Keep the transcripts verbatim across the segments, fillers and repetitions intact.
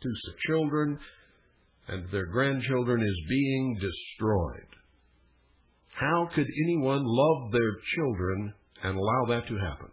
prostitutes children, and their grandchildren is being destroyed. How could anyone love their children and allow that to happen?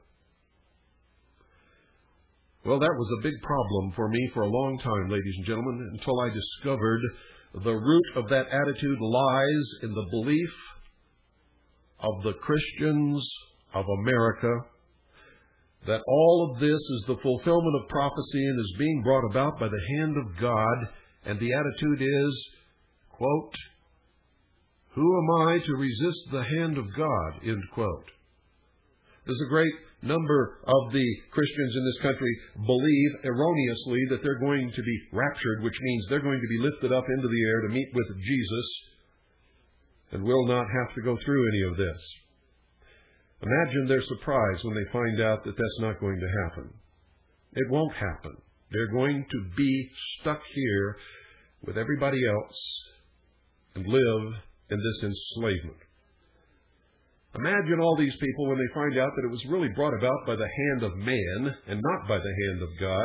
Well, that was a big problem for me for a long time, ladies and gentlemen, until I discovered the root of that attitude lies in the belief of the Christians of America that all of this is the fulfillment of prophecy and is being brought about by the hand of God, and the attitude is, quote, "Who am I to resist the hand of God?" end quote. There's a great number of the Christians in this country believe erroneously that they're going to be raptured, which means they're going to be lifted up into the air to meet with Jesus and will not have to go through any of this. Imagine their surprise when they find out that that's not going to happen. It won't happen. They're going to be stuck here with everybody else and live in this enslavement. Imagine all these people when they find out that it was really brought about by the hand of man and not by the hand of God.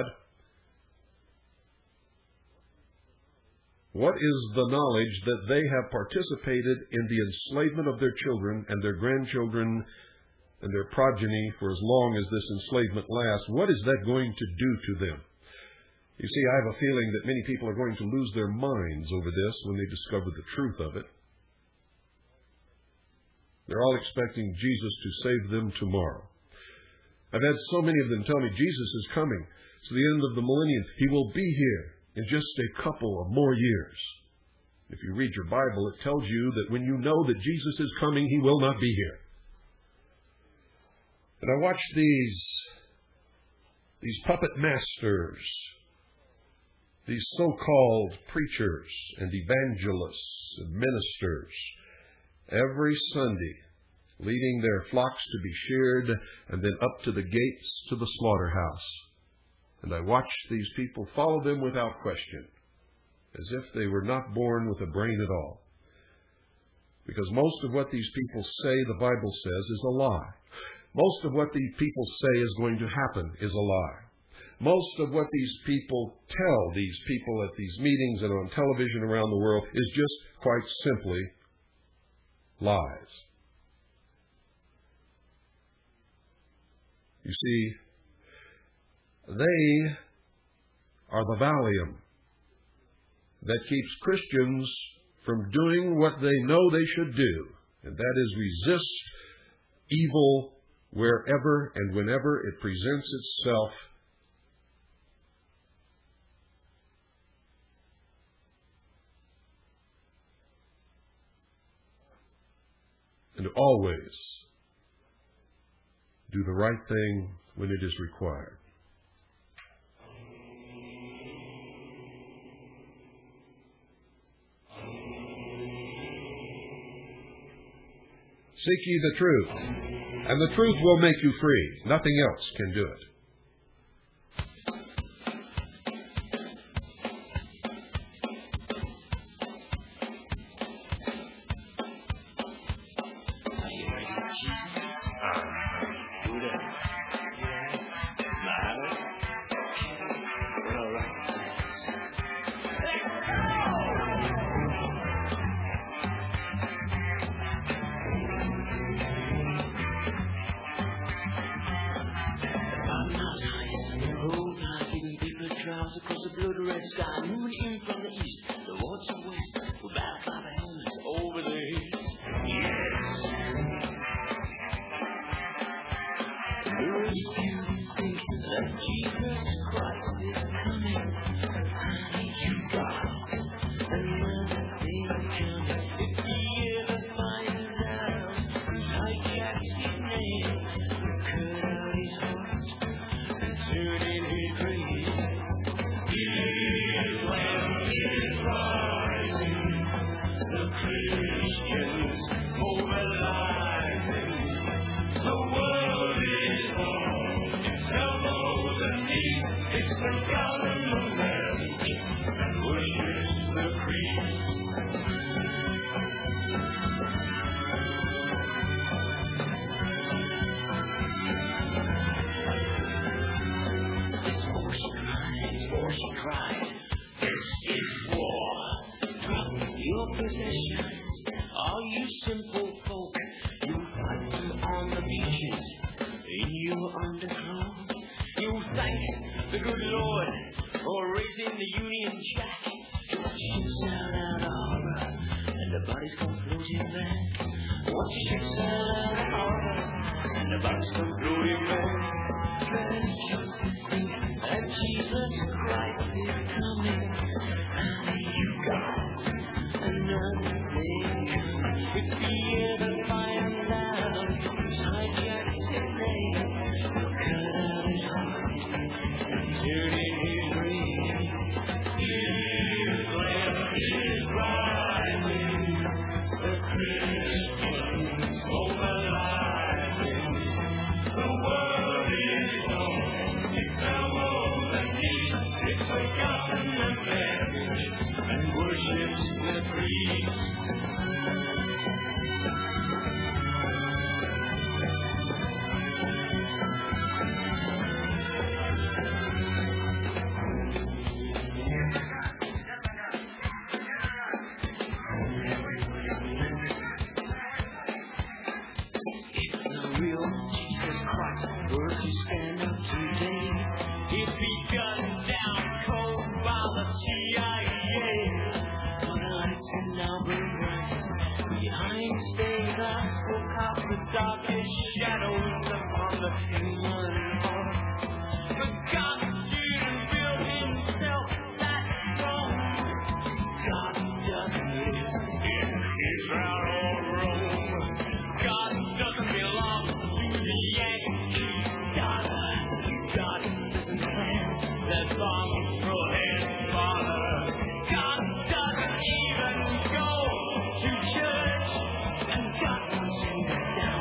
What is the knowledge that they have participated in the enslavement of their children and their grandchildren and their progeny for as long as this enslavement lasts? What is that going to do to them? You see, I have a feeling that many people are going to lose their minds over this when they discover the truth of it. They're all expecting Jesus to save them tomorrow. I've had so many of them tell me Jesus is coming. It's the end of the millennium. He will be here in just a couple of more years. If you read your Bible, it tells you that when you know that Jesus is coming, He will not be here. And I watch these, these puppet masters, these so-called preachers and evangelists and ministers, every Sunday, leading their flocks to be sheared and then up to the gates to the slaughterhouse. And I watch these people follow them without question, as if they were not born with a brain at all. Because most of what these people say, the Bible says, is a lie. Most of what these people say is going to happen is a lie. Most of what these people tell these people at these meetings and on television around the world is just quite simply lies. You see, they are the Valium that keeps Christians from doing what they know they should do, and that is resist evil wherever and whenever it presents itself. And always do the right thing when it is required. Seek ye the truth, and the truth will make you free. Nothing else can do it. Across the blood-red sky, moving in from the east, the waters of west, with balaclava helmets over their heads. Yes! Do you think that Jesus Christ is coming? I need you, God. Another day coming. If he ever finds out who hijacks his name, cut out his heart and turn in his grave. Christians mobilizing. The world is on its elbows and knees. Union Jack. Ships out out of harbor, and the bodies come floating back. Once the ships out out of harbor, and the bodies come floating back. Can you think that Jesus Christ is coming? And you got another thing. If he ever finds out who's hijacked his name, he'll cut out his heart and turn in his grave. His lamp is rising, the Christians mobilizing. The world is on its elbows and knees. It's forgotten the marriage and worships the priest. Darkest shadows upon the human heart. But God didn't build himself that strong. God doesn't live in Israel or Rome. God doesn't belong to the Yankee dollar. God doesn't have that bombs for his father. God doesn't even go to church, and God wants him down.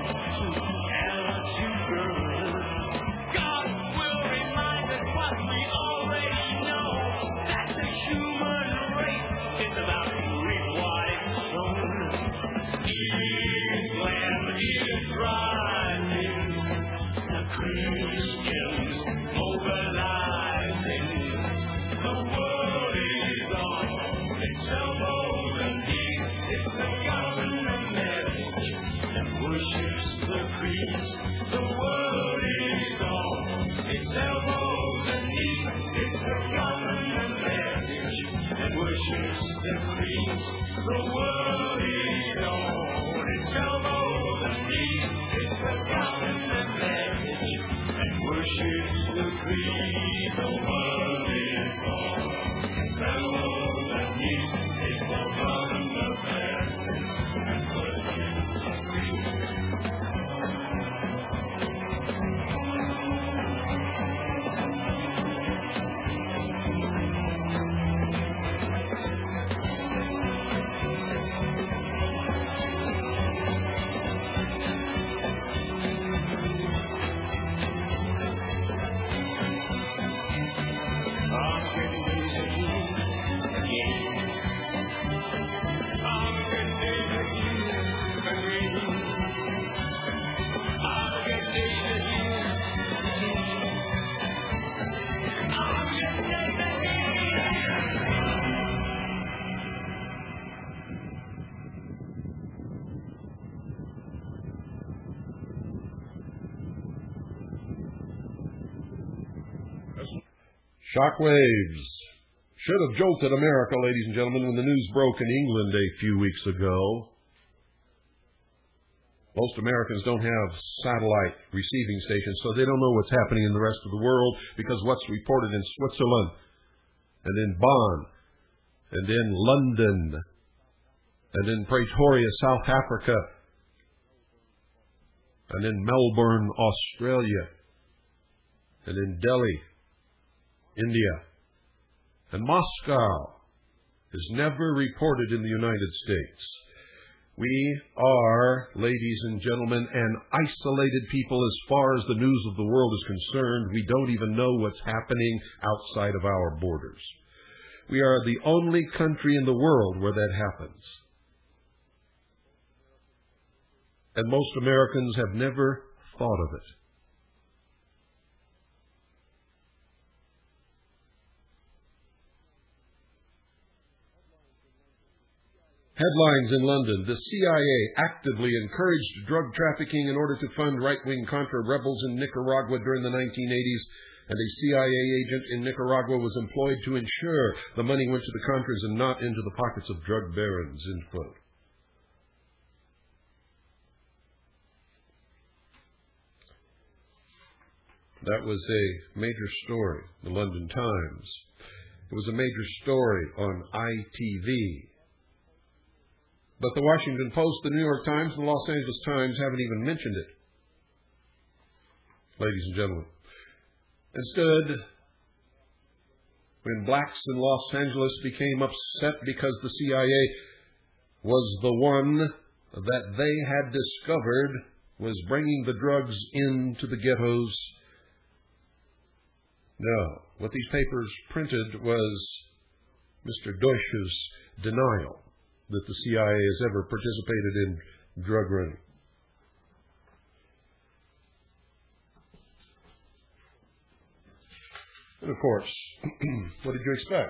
God will remind us what we already know, that the human race is about to reap what it's sown. His lamb is rising, the Christians mobilizing. The world is on its elbows and knees. It's the government marriage that worships the priest. The world is on its elbows and knees. It's the government marriage that worships the priest. The world is on its elbows and knees. It's the government marriage that worships the priest. The world is on its elbows and knees. It's the government marriage that worships the priest. Shockwaves should have jolted America, ladies and gentlemen, when the news broke in England a few weeks ago. Most Americans don't have satellite receiving stations, so they don't know what's happening in the rest of the world, because what's reported in Switzerland and in Bonn and in London and in Pretoria, South Africa, and in Melbourne, Australia, and in Delhi, India, and Moscow is never reported in the United States. We are, ladies and gentlemen, an isolated people as far as the news of the world is concerned. We don't even know what's happening outside of our borders. We are the only country in the world where that happens. And most Americans have never thought of it. Headlines in London: the C I A actively encouraged drug trafficking in order to fund right-wing Contra rebels in Nicaragua during the nineteen eighties. and a C I A agent in Nicaragua was employed to ensure the money went to the Contras and not into the pockets of drug barons, end quote. That was a major story, the London Times. It was a major story on I T V. But the Washington Post, the New York Times, and the Los Angeles Times haven't even mentioned it, ladies and gentlemen. Instead, when blacks in Los Angeles became upset because the C I A was the one that they had discovered was bringing the drugs into the ghettos, no, what these papers printed was Mister Deutsch's denial that the C I A has ever participated in drug running. And of course, what did you expect?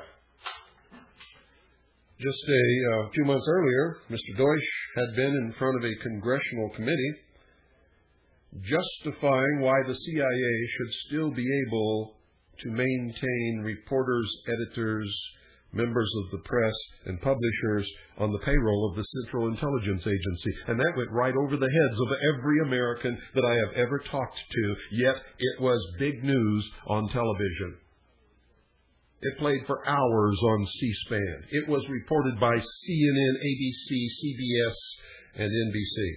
Just a uh, few months earlier, Mister Deutsch had been in front of a congressional committee justifying why the C I A should still be able to maintain reporters, editors, members of the press, and publishers on the payroll of the Central Intelligence Agency. And that went right over the heads of every American that I have ever talked to, yet it was big news on television. It played for hours on C-SPAN. It was reported by C N N, A B C, C B S, and N B C.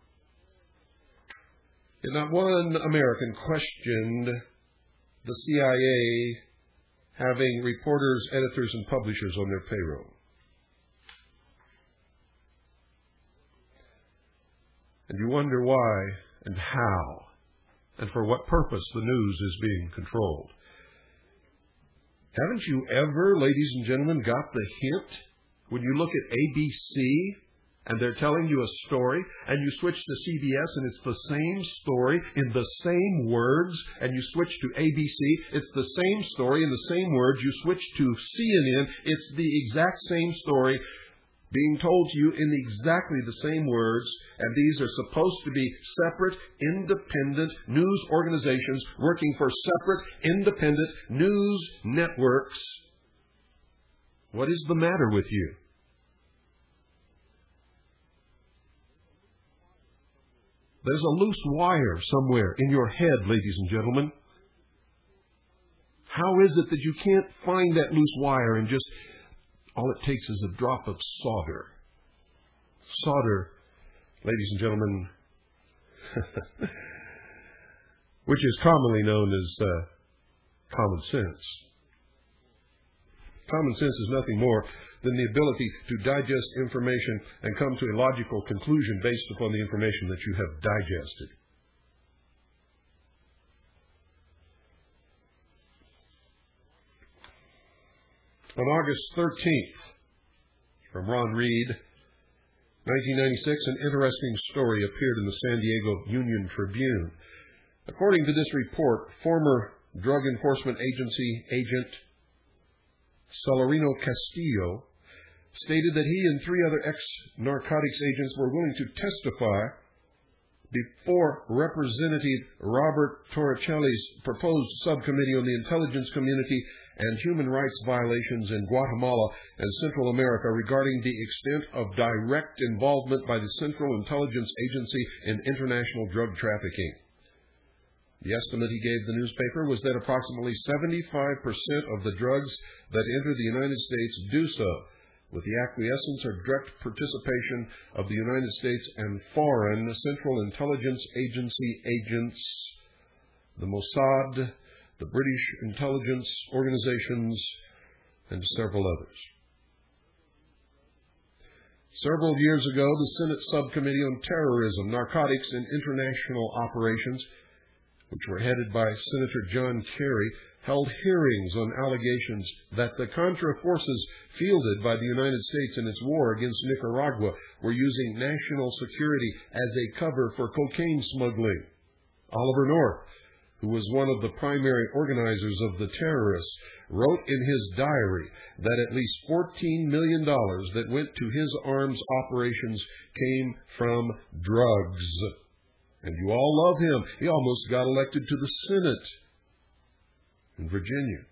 And not one American questioned the C I A having reporters, editors, and publishers on their payroll. And you wonder why and how and for what purpose the news is being controlled. Haven't you ever, ladies and gentlemen, got the hint when you look at A B C and they're telling you a story, and you switch to C B S and it's the same story in the same words, and you switch to A B C, it's the same story in the same words, you switch to C N N, it's the exact same story being told to you in exactly the same words, and these are supposed to be separate, independent news organizations working for separate, independent news networks. What is the matter with you? There's a loose wire somewhere in your head, ladies and gentlemen. How is it that you can't find that loose wire and just, all it takes is a drop of solder? Solder, ladies and gentlemen, which is commonly known as uh, common sense. Common sense is nothing more than the ability to digest information and come to a logical conclusion based upon the information that you have digested. On August thirteenth, from Ron Reed, nineteen ninety-six, an interesting story appeared in the San Diego Union Tribune. According to this report, former Drug Enforcement Agency agent Celerino Castillo stated that he and three other ex-narcotics agents were willing to testify before Representative Robert Torricelli's proposed subcommittee on the intelligence community and human rights violations in Guatemala and Central America regarding the extent of direct involvement by the Central Intelligence Agency in international drug trafficking. The estimate he gave the newspaper was that approximately seventy-five percent of the drugs that enter the United States do so with the acquiescence or direct participation of the United States and foreign Central Intelligence Agency agents, the Mossad, the British intelligence organizations, and several others. Several years ago, the Senate Subcommittee on Terrorism, Narcotics, and International Operations, which were headed by Senator John Kerry, held hearings on allegations that the Contra forces fielded by the United States in its war against Nicaragua were using national security as a cover for cocaine smuggling. Oliver North, who was one of the primary organizers of the terrorists, wrote in his diary that at least fourteen million dollars that went to his arms operations came from drugs. And you all love him. He almost got elected to the Senate. in Virginia.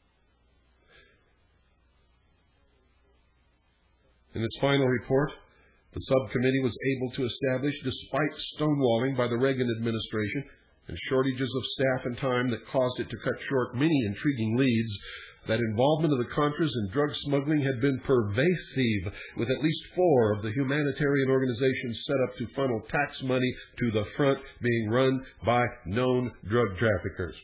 In its final report, the subcommittee was able to establish, despite stonewalling by the Reagan administration and shortages of staff and time that caused it to cut short many intriguing leads, that involvement of the Contras in drug smuggling had been pervasive, with at least four of the humanitarian organizations set up to funnel tax money to the front being run by known drug traffickers.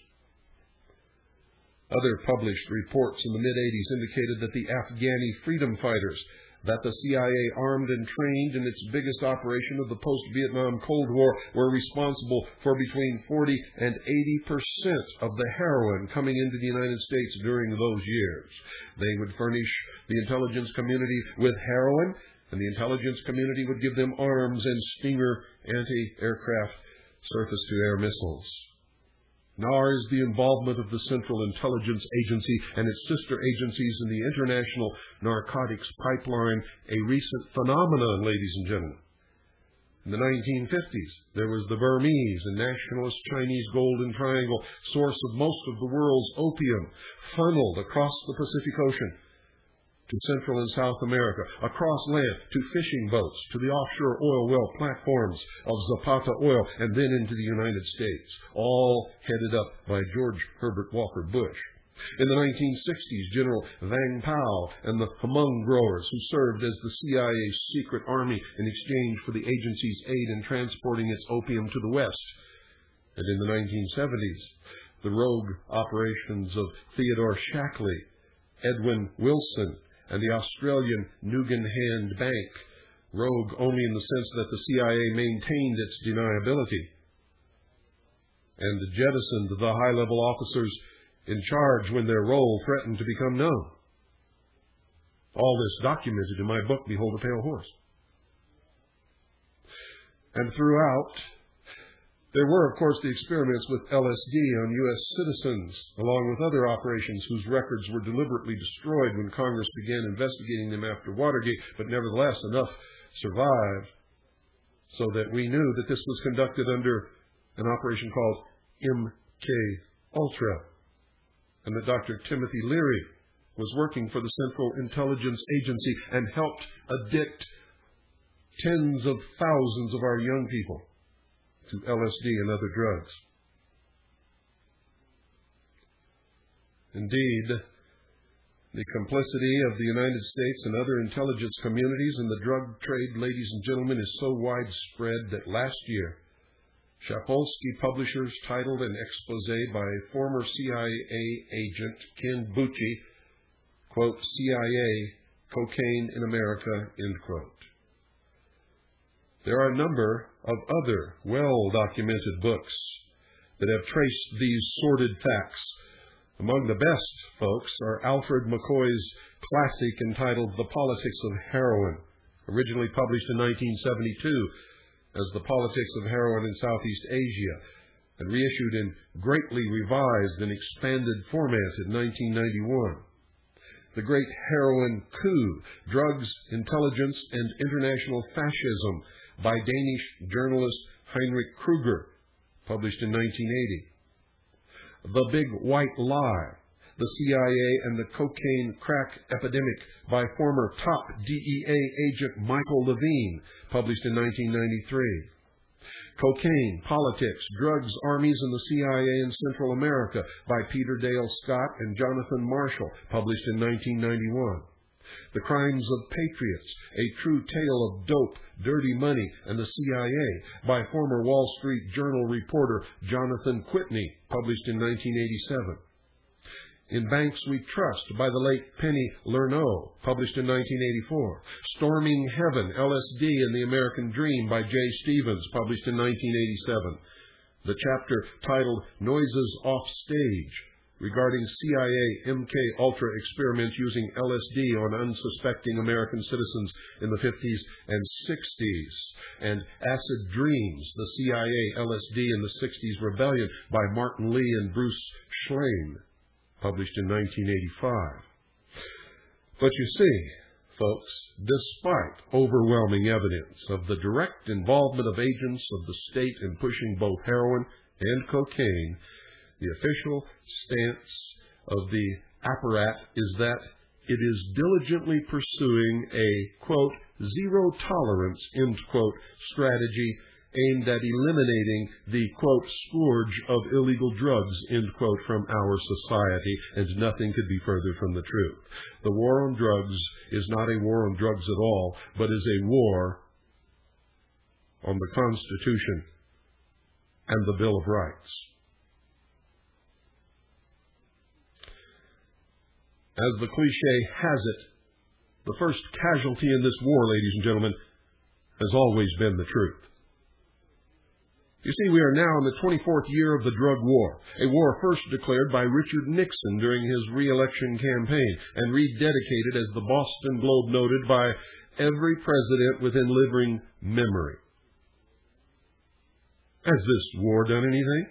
Other published reports in the mid-eighties indicated that the Afghani freedom fighters that the C I A armed and trained in its biggest operation of the post-Vietnam Cold War were responsible for between forty and eighty percent of the heroin coming into the United States during those years. They would furnish the intelligence community with heroin, and the intelligence community would give them arms and Stinger anti-aircraft surface-to-air missiles. Nor is the involvement of the Central Intelligence Agency and its sister agencies in the international narcotics pipeline a recent phenomenon, ladies and gentlemen. In the nineteen fifties, there was the Burmese and nationalist Chinese Golden Triangle, source of most of the world's opium, funneled across the Pacific Ocean to Central and South America, across land to fishing boats, to the offshore oil well platforms of Zapata Oil, and then into the United States, all headed up by George Herbert Walker Bush. In the nineteen sixties, General Vang Pao and the Hmong growers, who served as the C I A's secret army in exchange for the agency's aid in transporting its opium to the West. And in the nineteen seventies, the rogue operations of Theodore Shackley, Edwin Wilson, and the Australian Nugan Hand Bank, rogue only in the sense that the C I A maintained its deniability, and jettisoned the high-level officers in charge when their role threatened to become known. All this documented in my book, Behold a Pale Horse. And throughout, there were, of course, the experiments with L S D on U S citizens, along with other operations whose records were deliberately destroyed when Congress began investigating them after Watergate, but nevertheless enough survived so that we knew that this was conducted under an operation called M K Ultra, and that Doctor Timothy Leary was working for the Central Intelligence Agency and helped addict tens of thousands of our young people to L S D and other drugs. Indeed, the complicity of the United States and other intelligence communities in the drug trade, ladies and gentlemen, is so widespread that last year, Shapolsky Publishers titled an expose by former C I A agent Ken Bucci, quote, C I A, Cocaine in America, end quote. There are a number of other well-documented books that have traced these sordid facts. Among the best, folks, are Alfred McCoy's classic entitled The Politics of Heroin, originally published in nineteen seventy-two as The Politics of Heroin in Southeast Asia, and reissued in greatly revised and expanded format in nineteen ninety-one. The Great Heroin Coup, Drugs, Intelligence, and International Fascism, by Danish journalist Heinrich Kruger, published in nineteen eighty. The Big White Lie, The C I A and the Cocaine Crack Epidemic, by former top D E A agent Michael Levine, published in nineteen ninety-three. Cocaine, Politics, Drugs, Armies, and the C I A in Central America, by Peter Dale Scott and Jonathan Marshall, published in nineteen ninety-one. The Crimes of Patriots, A True Tale of Dope, Dirty Money, and the C I A, by former Wall Street Journal reporter Jonathan Whitney, published in nineteen eighty-seven. In Banks We Trust, by the late Penny Lernoux, published in nineteen eighty-four. Storming Heaven, L S D and the American Dream, by Jay Stevens, published in nineteen eighty-seven. The chapter titled Noises Off Stage, regarding C I A M K Ultra experiments using L S D on unsuspecting American citizens in the fifties and sixties, and Acid Dreams, the C I A L S D in the sixties Rebellion, by Martin Lee and Bruce Schlain, published in nineteen eighty-five. But you see, folks, despite overwhelming evidence of the direct involvement of agents of the state in pushing both heroin and cocaine, The official stance of the apparat is that it is diligently pursuing a, quote, zero tolerance, end quote, strategy aimed at eliminating the, quote, scourge of illegal drugs, end quote, from our society, and nothing could be further from the truth. The war on drugs is not a war on drugs at all, but is a war on the Constitution and the Bill of Rights. As the cliche has it, the first casualty in this war, ladies and gentlemen, has always been the truth. You see, we are now in the twenty-fourth year of the drug war, a war first declared by Richard Nixon during his re-election campaign and rededicated, as the Boston Globe noted, by every president within living memory. Has this war done anything?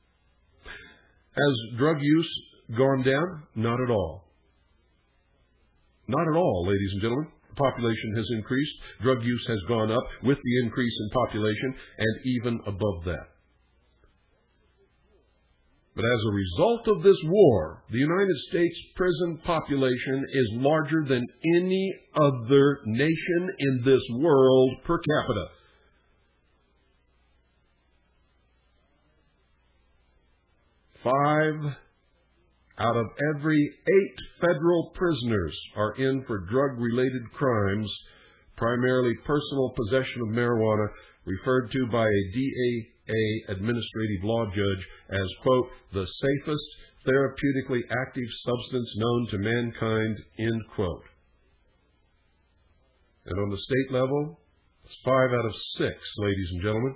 Has drug use gone down? Not at all. Not at all, ladies and gentlemen. The population has increased. Drug use has gone up with the increase in population and even above that. But as a result of this war, the United States prison population is larger than any other nation in this world per capita. Five out of every eight federal prisoners are in for drug-related crimes, primarily personal possession of marijuana, referred to by a D A A administrative law judge as, quote, the safest therapeutically active substance known to mankind, end quote. And on the state level, it's five out of six, ladies and gentlemen.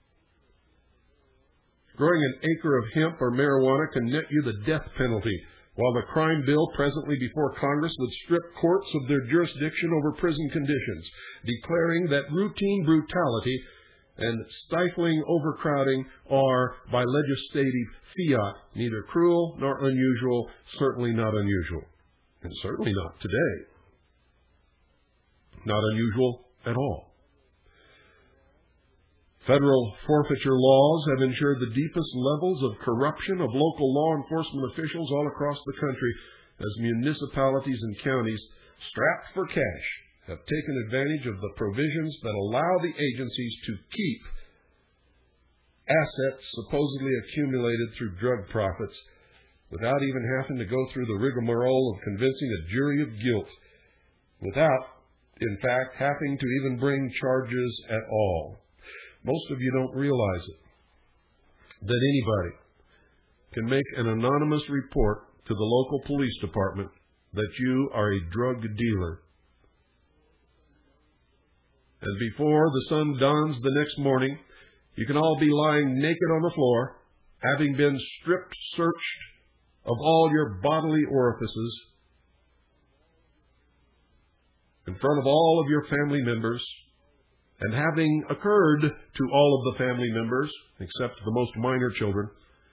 Growing an acre of hemp or marijuana can net you the death penalty, while the crime bill presently before Congress would strip courts of their jurisdiction over prison conditions, declaring that routine brutality and stifling overcrowding are, by legislative fiat, neither cruel nor unusual, certainly not unusual, and certainly not today. Not unusual at all. Federal forfeiture laws have ensured the deepest levels of corruption of local law enforcement officials all across the country, as municipalities and counties, strapped for cash, have taken advantage of the provisions that allow the agencies to keep assets supposedly accumulated through drug profits without even having to go through the rigmarole of convincing a jury of guilt, without, in fact, having to even bring charges at all. Most of you don't realize it, that anybody can make an anonymous report to the local police department that you are a drug dealer. And before the sun dawns the next morning, you can all be lying naked on the floor, having been stripped searched of all your bodily orifices, in front of all of your family members, and having occurred to all of the family members, except the most minor children,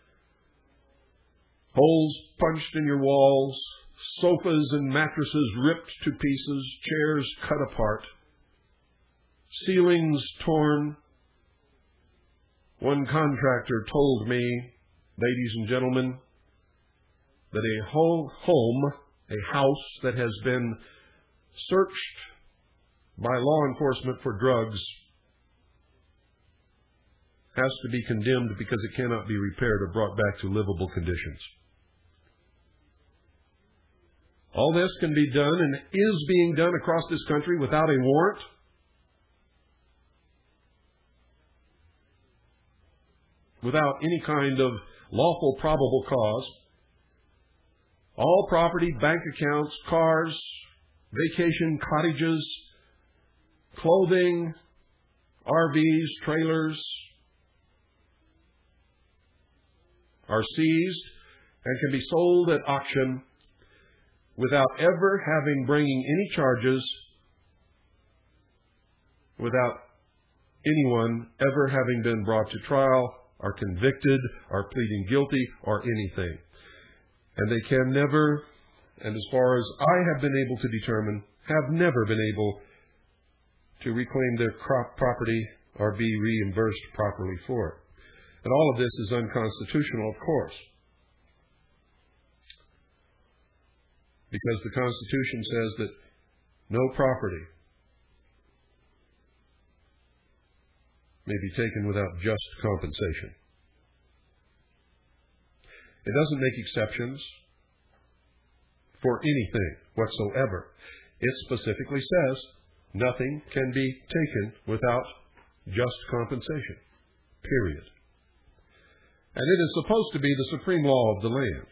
holes punched in your walls, sofas and mattresses ripped to pieces, chairs cut apart, ceilings torn. One contractor told me, ladies and gentlemen, that a whole home, a house that has been searched by law enforcement for drugs has to be condemned because it cannot be repaired or brought back to livable conditions. All this can be done and is being done across this country without a warrant. Without any kind of lawful probable cause. All property, bank accounts, cars, vacation cottages, clothing, R Vs, trailers are seized and can be sold at auction without ever having bringing any charges, without anyone ever having been brought to trial or convicted or pleading guilty or anything. And they can never, and as far as I have been able to determine, have never been able to reclaim their crop property or be reimbursed properly for it. And all of this is unconstitutional, of course. because the Constitution says that no property may be taken without just compensation. It doesn't make exceptions for anything whatsoever. It specifically says nothing can be taken without just compensation, period. And it is supposed to be the supreme law of the land.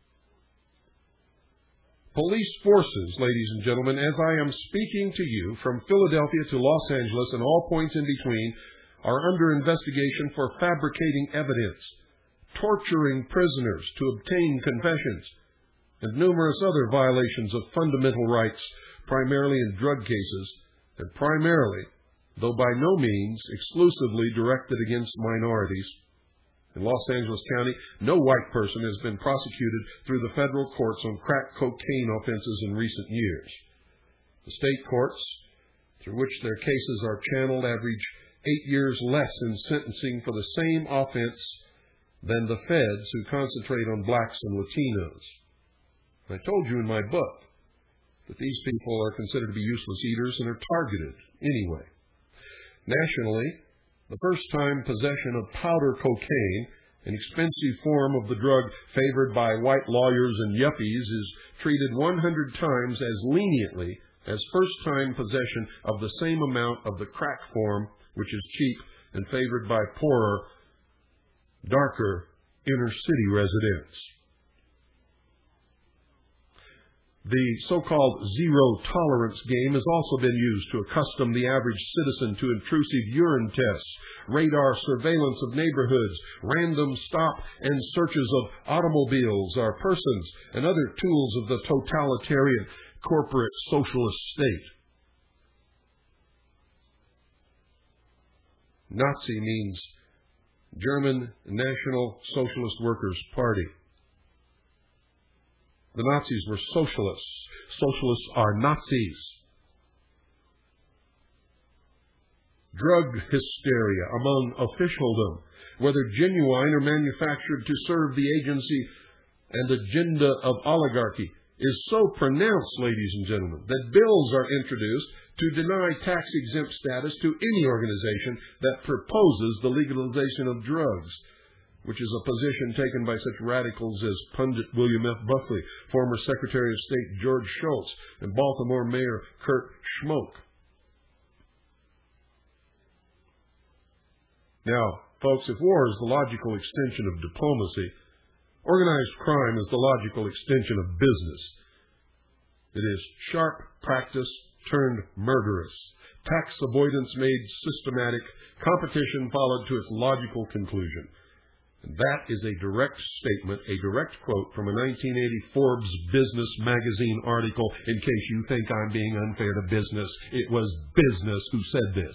Police forces, ladies and gentlemen, as I am speaking to you from Philadelphia to Los Angeles and all points in between, are under investigation for fabricating evidence, torturing prisoners to obtain confessions, and numerous other violations of fundamental rights, primarily in drug cases, and primarily, though by no means exclusively, directed against minorities. In Los Angeles County, no white person has been prosecuted through the federal courts on crack cocaine offenses in recent years. The state courts, through which their cases are channeled, average eight years less in sentencing for the same offense than the feds who concentrate on blacks and Latinos. I told you in my book that these people are considered to be useless eaters and are targeted anyway. Nationally, the first-time possession of powder cocaine, an expensive form of the drug favored by white lawyers and yuppies, is treated one hundred times as leniently as first-time possession of the same amount of the crack form, which is cheap and favored by poorer, darker inner-city residents. The so-called zero-tolerance game has also been used to accustom the average citizen to intrusive urine tests, radar surveillance of neighborhoods, random stop and searches of automobiles or persons, and other tools of the totalitarian corporate socialist state. Nazi means German National Socialist Workers' Party. The Nazis were socialists. Socialists are Nazis. Drug hysteria among officialdom, whether genuine or manufactured to serve the agency and agenda of oligarchy, is so pronounced, ladies and gentlemen, that bills are introduced to deny tax-exempt status to any organization that proposes the legalization of drugs, which is a position taken by such radicals as pundit William F. Buckley, former Secretary of State George Shultz, and Baltimore Mayor Kurt Schmoke. Now, folks, if war is the logical extension of diplomacy, organized crime is the logical extension of business. It is sharp practice turned murderous, tax avoidance made systematic, competition followed to its logical conclusion. And that is a direct statement, a direct quote from a nineteen eighty Forbes Business magazine article. In case you think I'm being unfair to business, it was business who said this.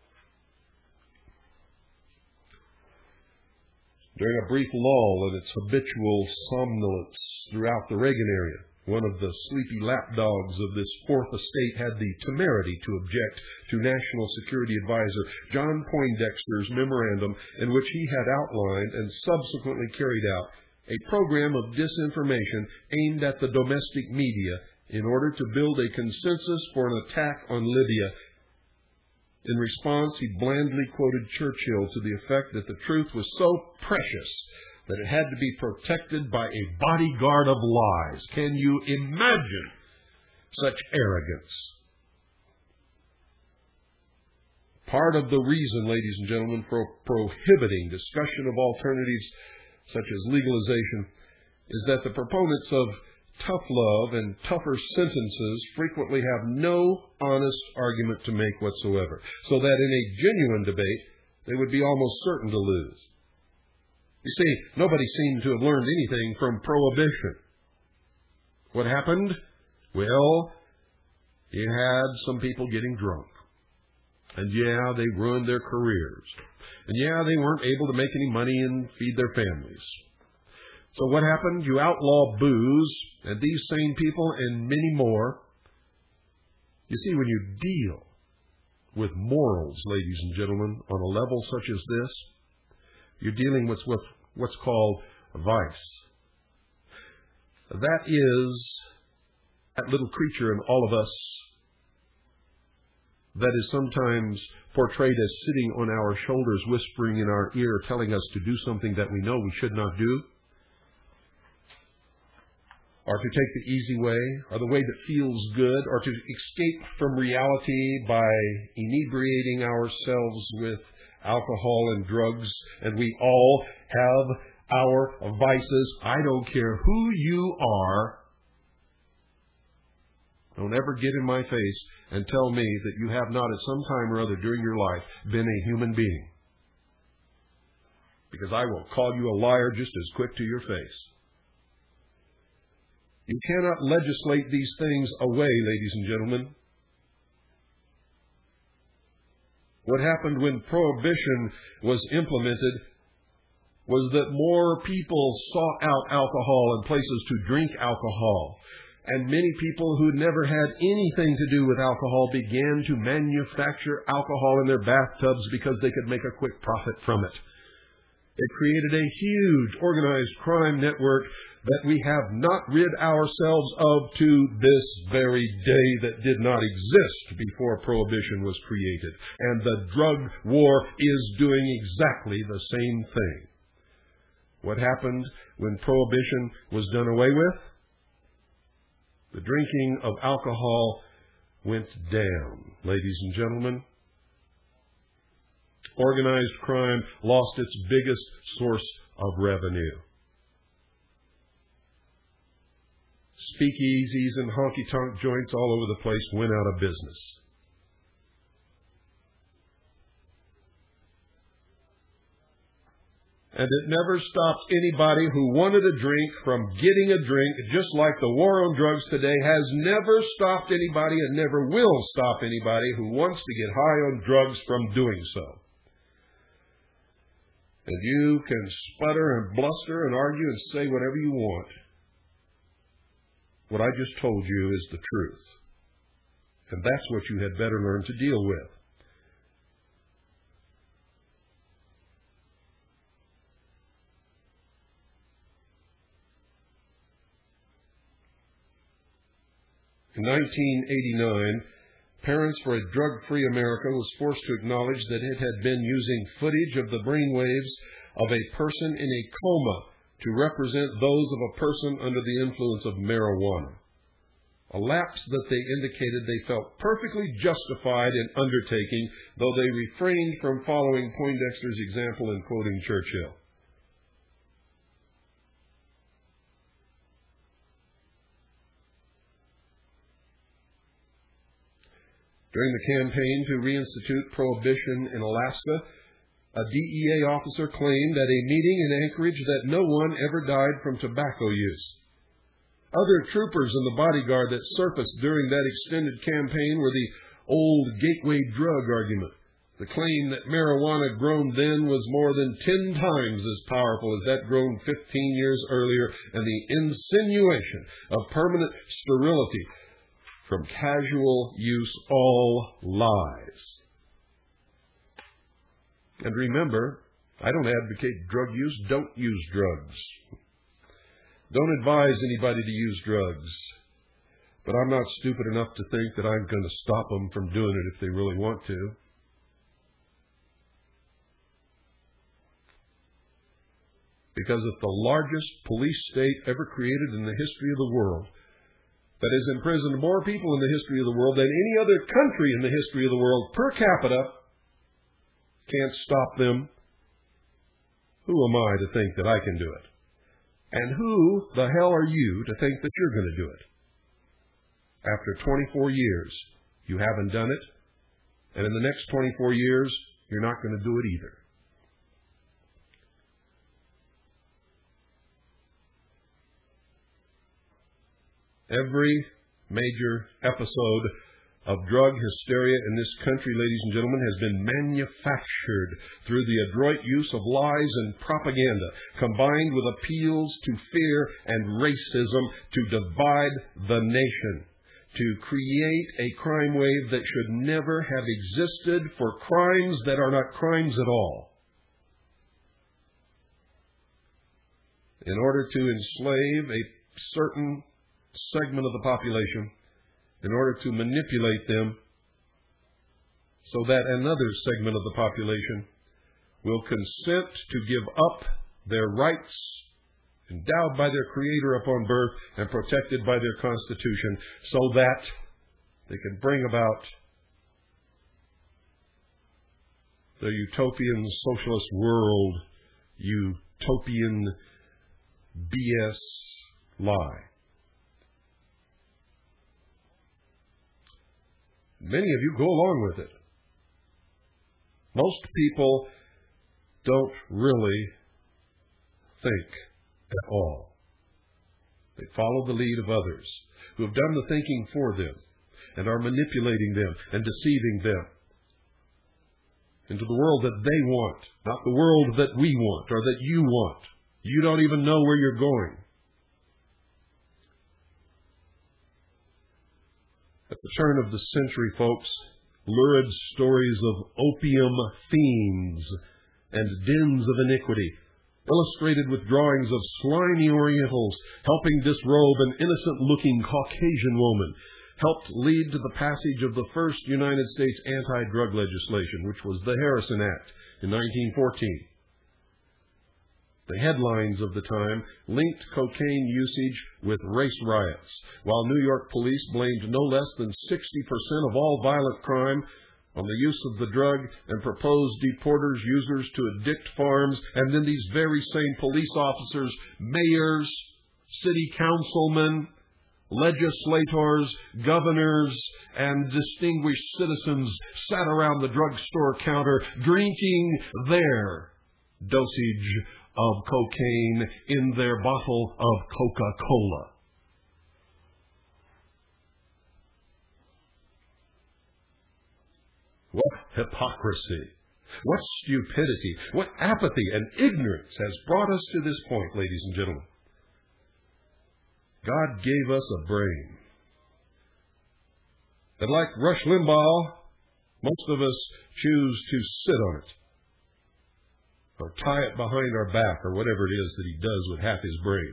During a brief lull in its habitual somnolence throughout the Reagan area, one of the sleepy lapdogs of this fourth estate had the temerity to object to National Security Advisor John Poindexter's memorandum, in which he had outlined and subsequently carried out a program of disinformation aimed at the domestic media in order to build a consensus for an attack on Libya. In response, he blandly quoted Churchill to the effect that the truth was so precious that it had to be protected by a bodyguard of lies. Can you imagine such arrogance? Part of the reason, ladies and gentlemen, for prohibiting discussion of alternatives such as legalization is that the proponents of tough love and tougher sentences frequently have no honest argument to make whatsoever, so that in a genuine debate they would be almost certain to lose. You see, nobody seemed to have learned anything from Prohibition. What happened? Well, you had some people getting drunk. And yeah, they ruined their careers. And yeah, they weren't able to make any money and feed their families. So what happened? You outlaw booze, and these same people and many more. You see, when you deal with morals, ladies and gentlemen, on a level such as this, you're dealing with what's called vice. That is that little creature in all of us that is sometimes portrayed as sitting on our shoulders, whispering in our ear, telling us to do something that we know we should not do, or to take the easy way, or the way that feels good, or to escape from reality by inebriating ourselves with alcohol and drugs. And we all have our vices. I don't care who you are. Don't ever get in my face and tell me that you have not at some time or other during your life been a human being. Because I will call you a liar just as quick to your face. You cannot legislate these things away, ladies and gentlemen. What happened when Prohibition was implemented was that more people sought out alcohol and places to drink alcohol. And many people who never had anything to do with alcohol began to manufacture alcohol in their bathtubs because they could make a quick profit from it. It created a huge organized crime network that we have not rid ourselves of to this very day, that did not exist before Prohibition was created. And the drug war is doing exactly the same thing. What happened when Prohibition was done away with? The drinking of alcohol went down, ladies and gentlemen. Organized crime lost its biggest source of revenue. Speakeasies and honky-tonk joints all over the place went out of business. And it never stopped anybody who wanted a drink from getting a drink, just like the war on drugs today has never stopped anybody and never will stop anybody who wants to get high on drugs from doing so. And you can sputter and bluster and argue and say whatever you want. What I just told you is the truth. And that's what you had better learn to deal with. In nineteen eighty-nine, Parents for a Drug-Free America was forced to acknowledge that it had been using footage of the brainwaves of a person in a coma to represent those of a person under the influence of marijuana. A lapse that they indicated they felt perfectly justified in undertaking, though they refrained from following Poindexter's example in quoting Churchill. During the campaign to reinstitute Prohibition in Alaska, a D E A officer claimed at a meeting in Anchorage that no one ever died from tobacco use. Other troopers in the bodyguard that surfaced during that extended campaign were the old gateway drug argument. The claim that marijuana grown then was more than ten times as powerful as that grown fifteen years earlier, and the insinuation of permanent sterility from casual use, all lies. And remember, I don't advocate drug use. Don't use drugs. Don't advise anybody to use drugs. But I'm not stupid enough to think that I'm going to stop them from doing it if they really want to. Because if the largest police state ever created in the history of the world, that has imprisoned more people in the history of the world than any other country in the history of the world per capita, can't stop them, who am I to think that I can do it? And who the hell are you to think that you're going to do it? After twenty-four years, you haven't done it, and in the next twenty-four years, you're not going to do it either. Every major episode of drug hysteria in this country, ladies and gentlemen, has been manufactured through the adroit use of lies and propaganda, combined with appeals to fear and racism to divide the nation, to create a crime wave that should never have existed for crimes that are not crimes at all, in order to enslave a certain segment of the population in order to manipulate them so that another segment of the population will consent to give up their rights endowed by their Creator upon birth and protected by their Constitution so that they can bring about the utopian socialist world, utopian B S lie. Many of you go along with it. Most people don't really think at all. They follow the lead of others who have done the thinking for them and are manipulating them and deceiving them into the world that they want, not the world that we want or that you want. You don't even know where you're going. At the turn of the century, folks, lurid stories of opium fiends and dens of iniquity, illustrated with drawings of slimy Orientals helping disrobe an innocent-looking Caucasian woman, helped lead to the passage of the first United States anti-drug legislation, which was the Harrison Act in nineteen fourteen. The headlines of the time linked cocaine usage with race riots, while New York police blamed no less than sixty percent of all violent crime on the use of the drug and proposed deporters users to addict farms, and then these very same police officers, mayors, city councilmen, legislators, governors, and distinguished citizens sat around the drugstore counter drinking their dosage of cocaine in their bottle of Coca-Cola. What hypocrisy, what stupidity, what apathy and ignorance has brought us to this point, ladies and gentlemen. God gave us a brain. And like Rush Limbaugh, most of us choose to sit on it or tie it behind our back or whatever it is that he does with half his brain.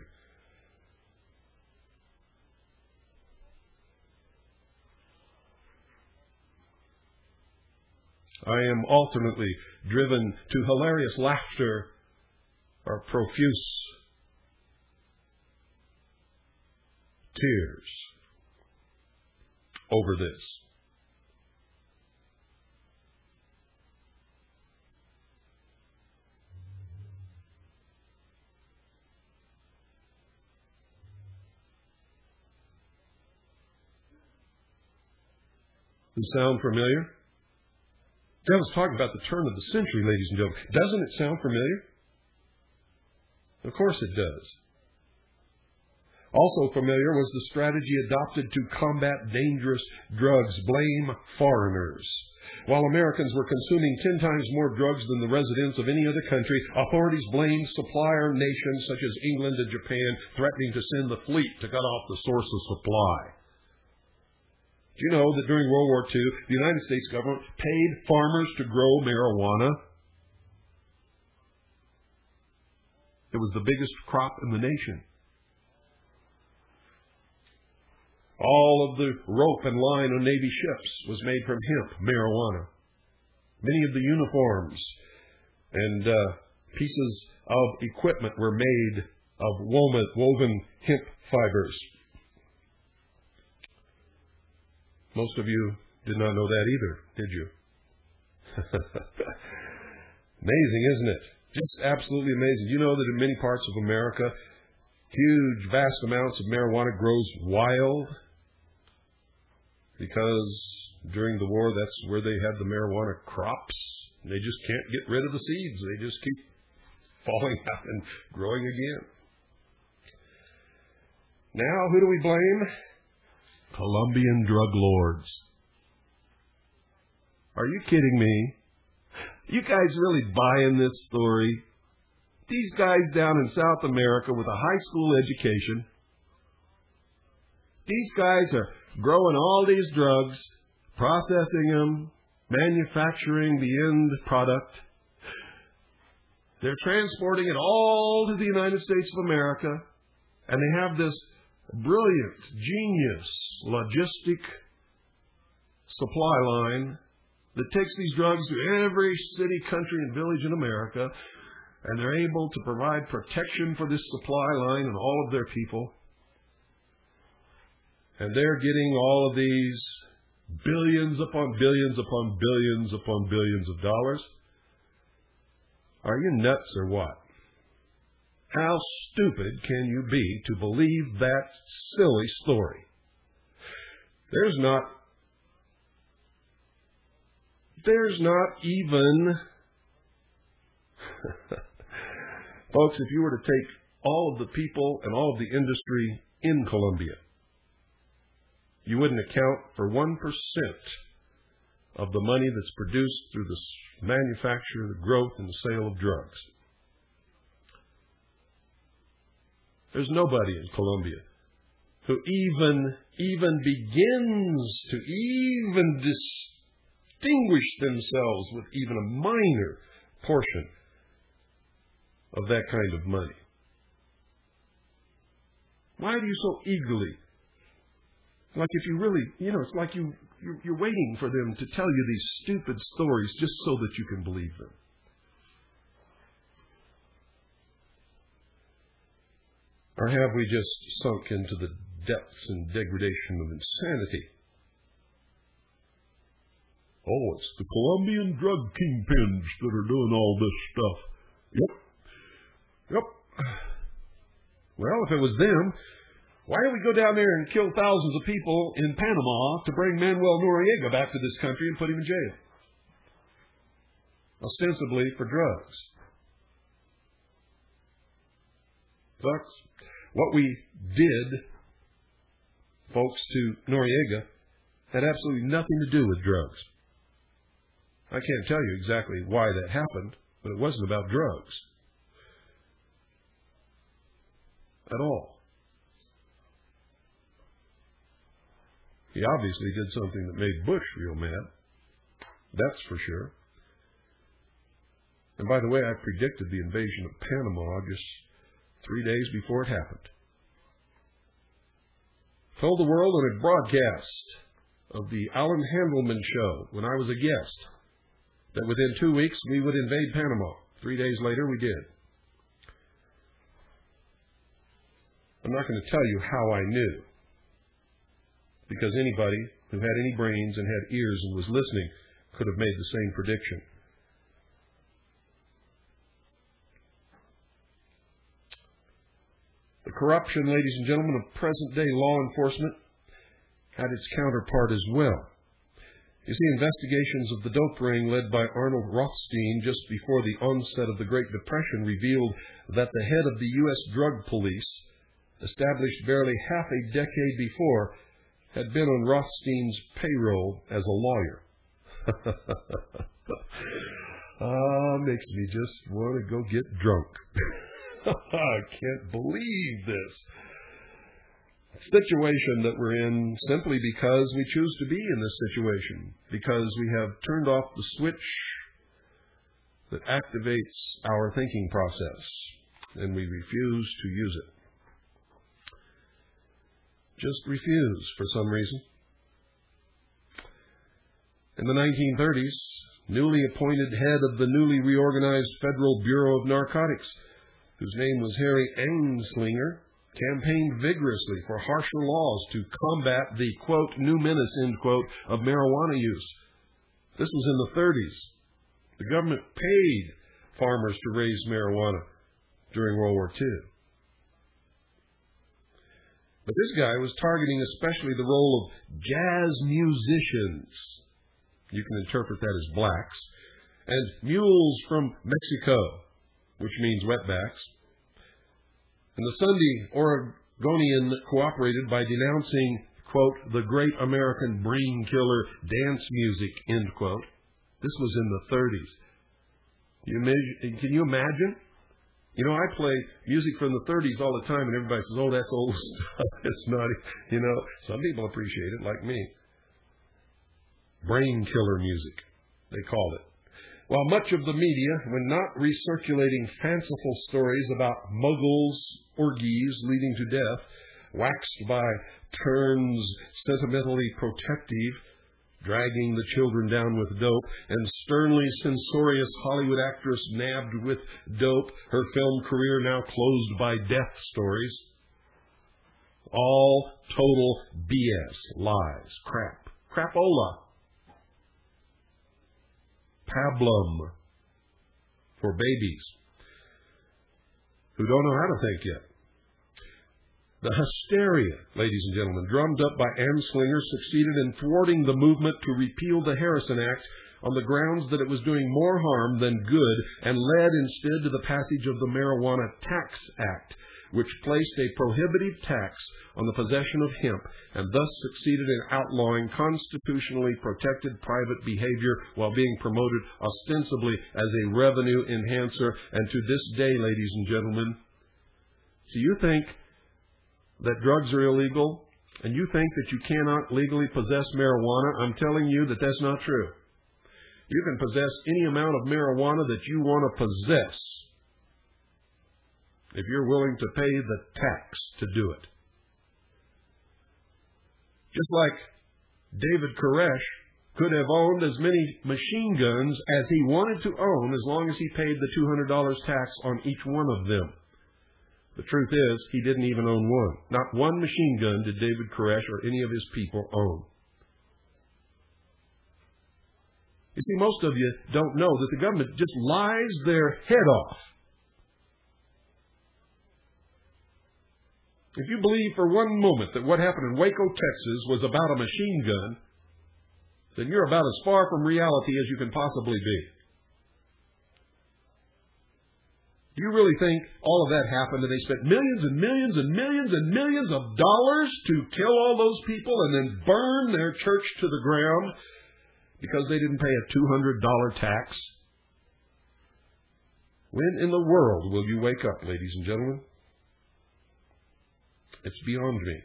I am alternately driven to hilarious laughter or profuse tears over this. Does it sound familiar? I was talking about the turn of the century, ladies and gentlemen. Doesn't it sound familiar? Of course it does. Also familiar was the strategy adopted to combat dangerous drugs. Blame foreigners. While Americans were consuming ten times more drugs than the residents of any other country, authorities blamed supplier nations such as England and Japan, threatening to send the fleet to cut off the source of supply. Do you know that during World War Two, the United States government paid farmers to grow marijuana? It was the biggest crop in the nation. All of the rope and line on Navy ships was made from hemp, marijuana. Many of the uniforms and uh, pieces of equipment were made of woven, woven hemp fibers. Most of you did not know that either, did you? Amazing, isn't it? Just absolutely amazing. You know that in many parts of America, huge, vast amounts of marijuana grows wild because during the war, that's where they had the marijuana crops. They just can't get rid of the seeds. They just keep falling out and growing again. Now, who do we blame? Colombian drug lords. Are you kidding me? You guys really buying this story? These guys down in South America with a high school education, these guys are growing all these drugs, processing them, manufacturing the end product. They're transporting it all to the United States of America, and they have this brilliant, genius, logistic supply line that takes these drugs to every city, country, and village in America, and they're able to provide protection for this supply line and all of their people. And they're getting all of these billions upon billions upon billions upon billions of dollars. Are you nuts or what? How stupid can you be to believe that silly story? There's not, there's not even, folks, if you were to take all of the people and all of the industry in Colombia, you wouldn't account for one percent of the money that's produced through the manufacture, the growth, and the sale of drugs. There's nobody in Colombia who even, even begins to even distinguish themselves with even a minor portion of that kind of money. Why do you so eagerly? Like if you really, you know, it's like you, you're, you're waiting for them to tell you these stupid stories just so that you can believe them. Or have we just sunk into the depths and degradation of insanity? Oh, it's the Colombian drug kingpins that are doing all this stuff. Yep. Yep. Well, if it was them, why do we go down there and kill thousands of people in Panama to bring Manuel Noriega back to this country and put him in jail? Ostensibly for drugs. Folks, what we did, folks, to Noriega had absolutely nothing to do with drugs. I can't tell you exactly why that happened, but it wasn't about drugs at all. He obviously did something that made Bush real mad. That's for sure. And by the way, I predicted the invasion of Panama just three days before it happened. Told the world on a broadcast of the Alan Handelman show when I was a guest that within two weeks we would invade Panama. Three days later we did. I'm not going to tell you how I knew, because anybody who had any brains and had ears and was listening could have made the same prediction. The corruption, ladies and gentlemen, of present-day law enforcement had its counterpart as well. You see, investigations of the dope ring led by Arnold Rothstein just before the onset of the Great Depression revealed that the head of the U S Drug Police, established barely half a decade before, had been on Rothstein's payroll as a lawyer. Ah, makes me just want to go get drunk. I can't believe this situation that we're in simply because we choose to be in this situation, because we have turned off the switch that activates our thinking process, and we refuse to use it. Just refuse for some reason. In the nineteen thirties, newly appointed head of the newly reorganized Federal Bureau of Narcotics, whose name was Harry Anslinger, campaigned vigorously for harsher laws to combat the, quote, new menace, end quote, of marijuana use. This was in the thirties. The government paid farmers to raise marijuana during World War Two. But this guy was targeting especially the role of jazz musicians. You can interpret that as blacks. And mules from Mexico, which means wetbacks. And the Sunday Oregonian cooperated by denouncing, quote, the great American brain killer dance music, end quote. This was in the thirties. You imagine, can you imagine? You know, I play music from the thirties all the time, and everybody says, oh, that's old stuff. It's not, you know, some people appreciate it, like me. Brain killer music, they called it. While much of the media, when not recirculating fanciful stories about muggles, orgies leading to death, waxed by turns sentimentally protective, dragging the children down with dope, and sternly censorious Hollywood actress nabbed with dope, her film career now closed by death stories. All total B S, lies, crap, crapola, pablum for babies who don't know how to think yet. The hysteria, ladies and gentlemen, drummed up by Anslinger succeeded in thwarting the movement to repeal the Harrison Act on the grounds that it was doing more harm than good, and led instead to the passage of the Marijuana Tax Act, which placed a prohibitive tax on the possession of hemp, and thus succeeded in outlawing constitutionally protected private behavior while being promoted ostensibly as a revenue enhancer. And to this day, ladies and gentlemen, so you think that drugs are illegal, and you think that you cannot legally possess marijuana, I'm telling you that that's not true. You can possess any amount of marijuana that you want to possess if you're willing to pay the tax to do it. Just like David Koresh could have owned as many machine guns as he wanted to own as long as he paid the two hundred dollars tax on each one of them. The truth is, he didn't even own one. Not one machine gun did David Koresh or any of his people own. You see, most of you don't know that the government just lies their head off. If you believe for one moment that what happened in Waco, Texas was about a machine gun, then you're about as far from reality as you can possibly be. Do you really think all of that happened and they spent millions and millions and millions and millions of dollars to kill all those people and then burn their church to the ground because they didn't pay a two hundred dollars tax? When in the world will you wake up, ladies and gentlemen? It's beyond me.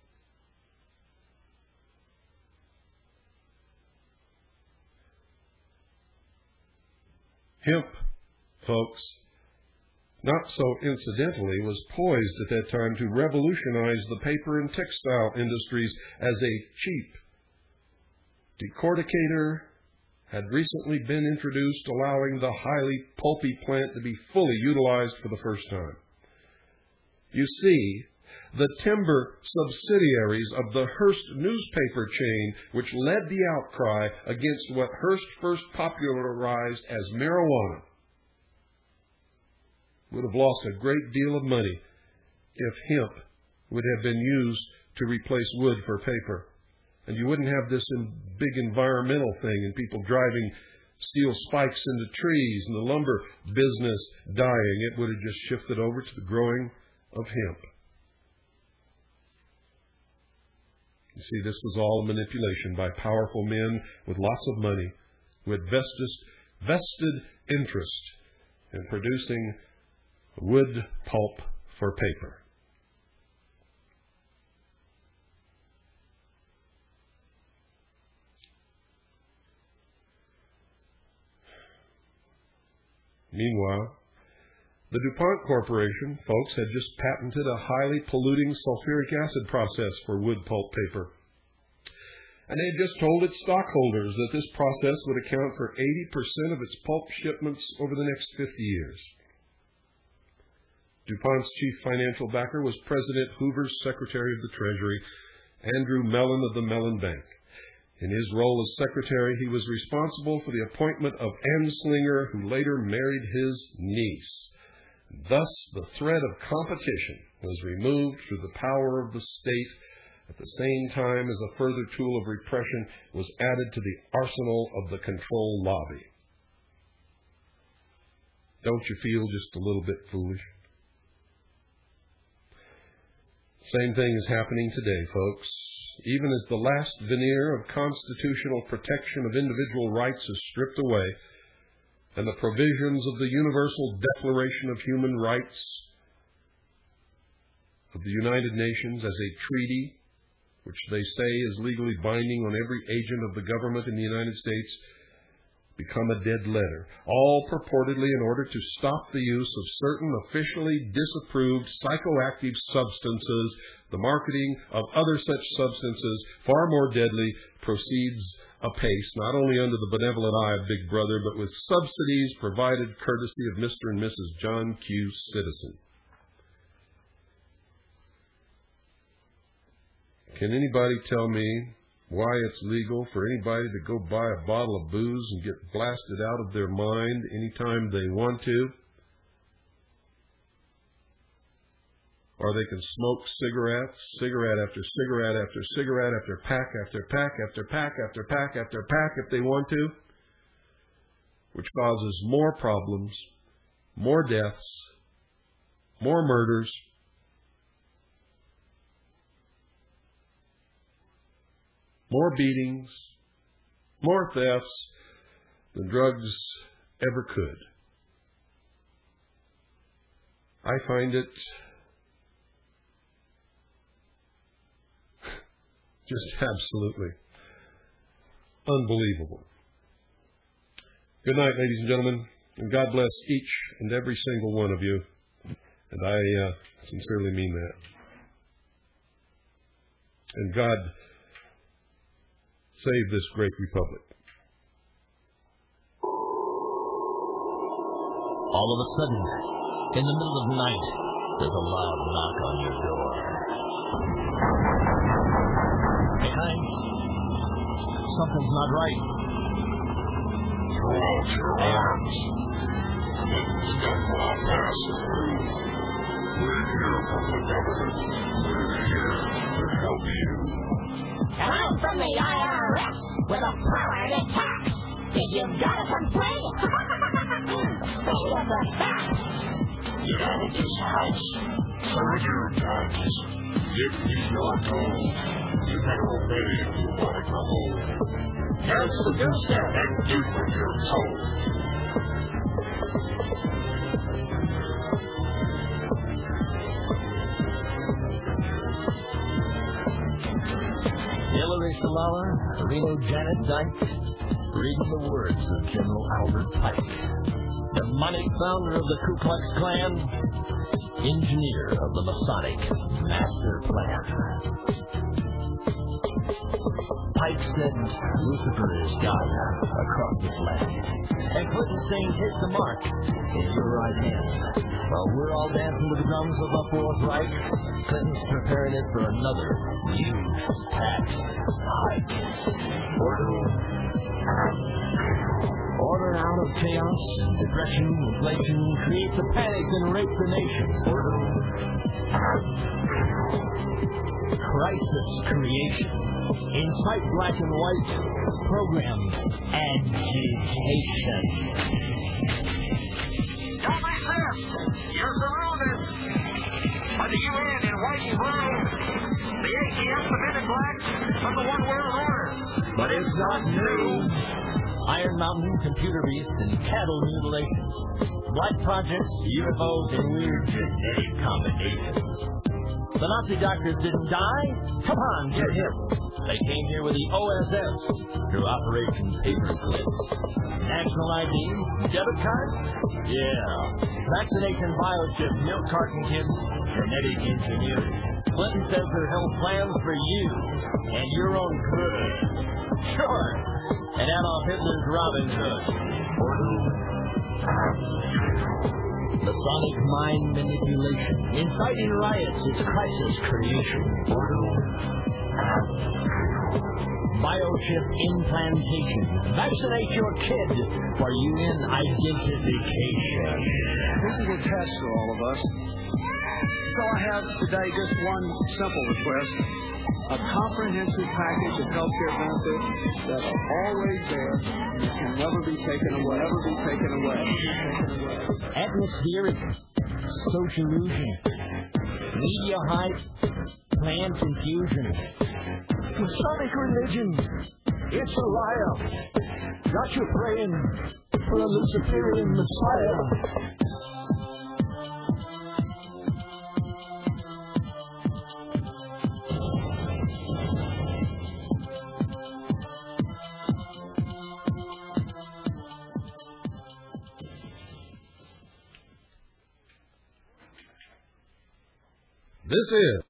Hemp, folks, not so incidentally, was poised at that time to revolutionize the paper and textile industries as a cheap decorticator had recently been introduced, allowing the highly pulpy plant to be fully utilized for the first time. You see, the timber subsidiaries of the Hearst newspaper chain, which led the outcry against what Hearst first popularized as marijuana, would have lost a great deal of money if hemp would have been used to replace wood for paper. And you wouldn't have this big environmental thing and people driving steel spikes into trees and the lumber business dying. It would have just shifted over to the growing of hemp. You see, this was all a manipulation by powerful men with lots of money who had vested, vested interest in producing wood pulp for paper. Meanwhile, the DuPont Corporation, folks, had just patented a highly polluting sulfuric acid process for wood pulp paper. And they had just told its stockholders that this process would account for eighty percent of its pulp shipments over the next fifty years. DuPont's chief financial backer was President Hoover's Secretary of the Treasury, Andrew Mellon of the Mellon Bank. In his role as secretary, he was responsible for the appointment of Anslinger, who later married his niece. Thus, the threat of competition was removed through the power of the state, at the same time as a further tool of repression was added to the arsenal of the control lobby. Don't you feel just a little bit foolish? Same thing is happening today, folks. Even as the last veneer of constitutional protection of individual rights is stripped away, and the provisions of the Universal Declaration of Human Rights of the United Nations as a treaty, which they say is legally binding on every agent of the government in the United States, become a dead letter, all purportedly in order to stop the use of certain officially disapproved psychoactive substances. The marketing of other such substances, far more deadly, proceeds apace, not only under the benevolent eye of Big Brother, but with subsidies provided courtesy of Mister and Missus John Q. Citizen. Can anybody tell me why it's legal for anybody to go buy a bottle of booze and get blasted out of their mind anytime they want to? Or they can smoke cigarettes, cigarette after cigarette after cigarette after pack after pack after pack after pack after pack if they want to, which causes more problems, more deaths, more murders, more beatings, more thefts than drugs ever could. I find it just absolutely unbelievable. Good night, ladies and gentlemen, and God bless each and every single one of you. And I uh, sincerely mean that. And God save this great republic. All of a sudden, in the middle of the night, there's a loud knock on your door. Behind, something's not right. Throw out your arms. Things done while massively. We're here from the government. We're here to help you. And I'm from the I R S with a power to tax. If you've got a complaint, pay us a tax. Get out of this house. Serve your taxes. Give me your toll. You better obey if you want to come home. That's the good stuff. And give me your toll. Hillary Salala, Reno Janet Dyke, reading the words of General Albert Pike, demonic founder of the Ku Klux Klan, engineer of the Masonic Master Plan. Pike said Lucifer is God across this land, and Clinton saying take the mark in your right hand. While we're all dancing to the drums of a fourth Reich, Clinton's preparing it for another huge tax hike. Order. Order out of chaos, depression, inflation, creates a panic and rape the nation. Order. Crisis creation. Incite black and white. Program agitation. Don't make this! You're surrounded! By the U N in white and blue, the A T F, the men in black, from the One World Order. But it's not new. Iron Mountain, computer beasts, and cattle mutilations. Black projects, U F Os, and weird genetic combinations. The Nazi doctors didn't die? Come on, get him. They came here with the O S S through Operation Paperclip. National I D, debit cards? Yeah. Vaccination biochip, milk carton kids, genetic engineering. Clinton says her health plans for you and your own good. Sure. And Adolf Hitler's Robin Hood. Masonic mind manipulation. Inciting riots is crisis creation. Biochip implantation. Vaccinate your kid for U N identification. This is a test for all of us. So I have today just one simple request. A comprehensive package of health care benefits that are always there and can never be taken away, never be taken away. Atmospheric, social illusion, media hype, plan confusion, Masonic religion. It's a liar. Got you praying for a Luciferian Messiah. This is